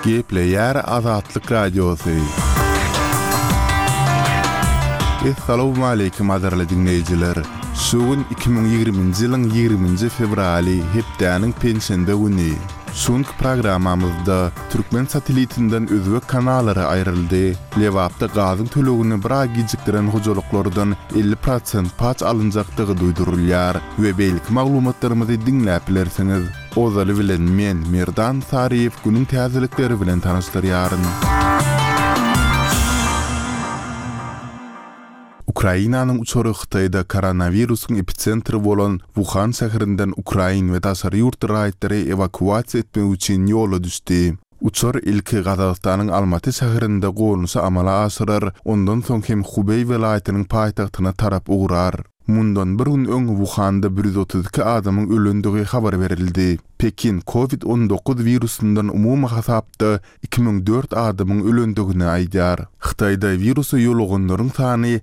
Gepleyer Azatlyk Radiosu. Assalamu alaykum adarly dinleyijiler. Şugun 2020-nji ýylyň 20-nji fevraly hepdäniň pensiýende güni. Şunk programamyzda Türkmen satelitinden özbek kanallary aýryldy. Lewapda gazyň tölegini bir gijikdiren hojalyklardan 50% paç alınjakdygy duýdurulýar we beýlik maglumatlarymyzy dinläp bilersiňiz. Ozaly bilen men Merdan Sariýew günüň täzelikleri bilen tanyşdyrýaryn. Ukrainanyň uçary Xitayda koronawirusyň epicentri bolan Wuhan şäherinden Ukrain we daşary ýurt raýatlary evakuasiýa etmek üçin ýola düşdi. Uçar ilki Gazagstanyň Almaty şäherinde gowunsy amala aşyrar, ondan soň hem Hubei welaýatynyň paýtagtyna tarap uğrar. Mundan bir gün öň Wuhanda 132 adamyň ölendigi habar berildi. Pekin COVID-19 virusundan umumy hasapda 2004 adamyň ölendigini aýdýar. Xitayda virusy ýoluganlaryň sany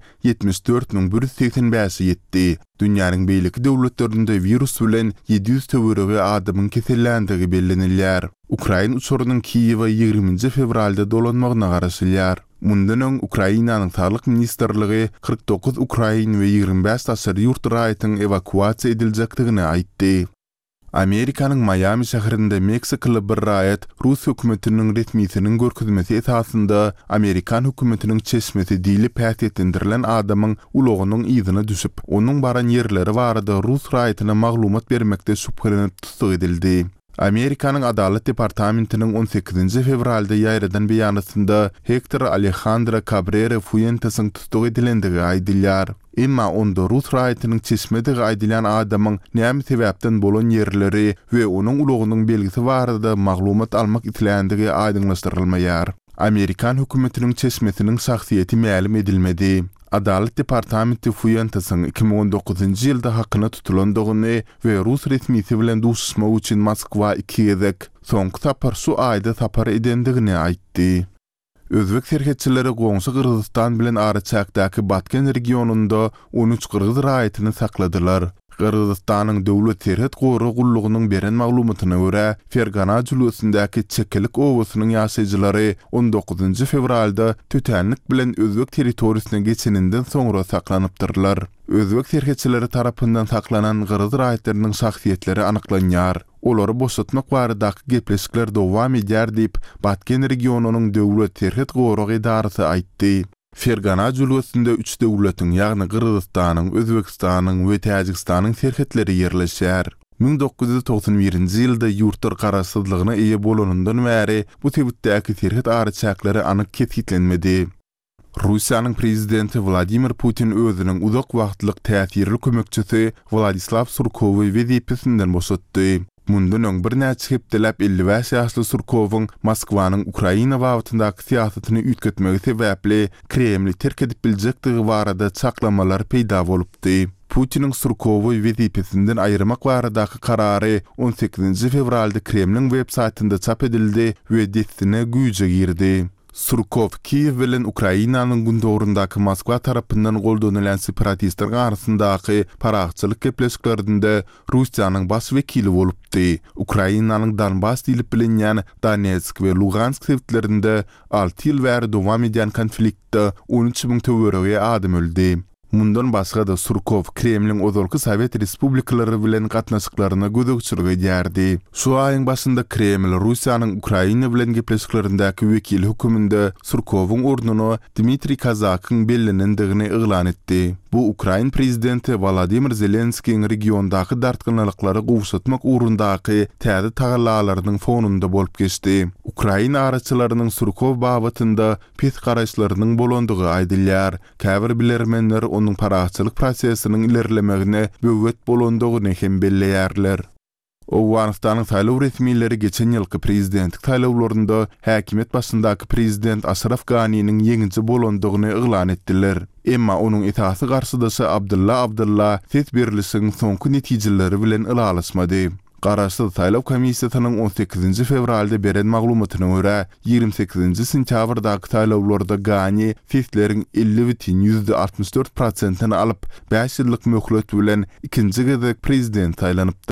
74.185 ýetdi. Dünýäniň beýleki döwletlerinde virus bilen 700 töwerege adamyň kesellendigi bellenilýär. Ukraina uçurunyň Kiýewa 20 fevralda dolanmagyna garaşylýar. Mundan öň Ukrainanyň Saglyk Ministrligi 49 Ukrain we 25 daşary ýurt raýatynyň evakuasiýa ediljekdigini aýtdy. Amerikanyň Miami şäherinde Meksikaly bir raýat Rus hökümetiniň resmiýetiniň görkezmesi esasında Amerikan hökümetiniň çeşmesi diýilip pähtetindirilen adamyň ulogynyň ýzyna düşüp, onuň baran ýerleri barada Rus raýatyna maglumat bermekde şüphelenip tutsak edildi. Amerikanyň Adalet Departamentiniň 18 fevralda ýaýradan beýanatynda Hector Alejandro Cabrera Fuentesyň tutsak edilendigi aýdylýar. Emma onda Rus raýatynyň çeşmedigi aýdylan adamyň näme sebäpden bolan ýerleri we onuň ulogynyň belgisi barada maglumat almak itilendigi aýdyňlaşdyrylmaýar. Amerikan hökümetiniň çeşmesiniň şahsiýeti ma'lum edilmedi. Adalet Departamenti Fuentesyň 2019-njy ýylda hakyna tutulandygyny we Rus resmiýeti bilen duşuşma üçin Moskwa 2 gezek, soňky tapar şu aýda tapar edendigini aýtdy. Özbek serhetçileri goňşy Kyrgyzstan bilen araçakdaky Batken regionunda 13 Kyrgyz raýatyny sakladylar. Kyrgyzstanyň döwlet serhet goru gullugynyň beren maglumatyna görä, Fergana julusyndäki Çekelik owasynyň ýaşaýjylary 19 fevralda tütänlik bilen özbek territoriýasyna geçeninden soňra saklanypdyrlar. Özbek serhetçileri tarapyndan saklanan Kyrgyz raýatlarynyň şahsiýetleri anyklanýar. Olary boşatmak baradaky gepleşikler dowam edýär diýip Batken regionunyň döwlet serhet goru idarasy aýtdy. Fergana julusyna 3 döwletiň, ýagny Kyrgyzstanyň, Özbekistanyň we Täjikstanyň serhetleri ýerleşýär. 1991-nji ýylda ýurtlar garaşsyzlygyna eýe bolanyndan bäri bu sebäpdäki serhet araçaklary anyk ketgitlenmedi. Russiýanyň prezidenti Vladimir Putin özüniň uzak wagtlyk täsirli kömekçisi Vladislav Surkowy wezipesinden boşatdy. Mundan öň bir näçe hepdelap 55 ýaşly Surkowyň Moskwanyň Ukraina wagtyndaky siýasatyny üýtgetmegi sebäpli Kremli terk edip biljekdigi barada çaklamalar peýda bolupdy. Putiniň Surkowy wezipesinden aýyrmak baradaky karary 18 fevralda Kremliň web saýtynda çap edildi we destine güýje girdi. Surkov Kiýew bilen Ukrainanyň gündogrundaky Moskwa tarapyndan goldanylan separatistler arasyndaky paraçylyk gepleşiklerinde Russiýanyň baş wekili bolupdy. Ukrainanyň Donbas diýilip bilinýän Donetsk we Lugansk şäherlerinde 6 ýyl bäri dowam edýän konfliktde 13.000 töwerege adam öldi. Mundan başga da Surkov Kremliň ozalky Sowet Respublikalary bilen gatnaşyklaryna gözegçilik edýärdi. Şu aýyň başynda Kreml Russiýanyň Ukraina bilen gepleşiklerindäki wekil höküminde Surkowyň orduny Dmitri Kazakyň bellenendigini eglan etdi. Bu Ukraina prezidenti Volodymyr Zelenskiň regiondaky dartgynlykları gowşatmak uğrundaky täze tagallalarynyň fonunda bolup geçdi. Ukraina araçylarynyň Surkow babatynda pes garaşlarynyň bolandygy aýdylýar. Käbir bilermenler onuň paraçylyk prosesiniň ilerlemegine böwet bolandygyny hem belleýärler. Owganistanyň saýlaw resmiýetleri geçen ýylky prezidentlik saýlawlarynda häkimet başyndaky prezident Ashraf Ganinyň ýeňinji bolandygyny eglan etdiler. Emma onuň etasy garşydaşy Abdullah ses berilişiniň soňky netijeleri bilen ılalaşmady. Garaşsyz saýlaw komissiýasynyň 18 fevralda beren maglumatyna görä 28 sentýabrdaky saýlawlarda Gani sesleriň 50,64%-ni alyp 5 ýyllyk möhlet bilen ikinji gezek prezident saýlanypdy.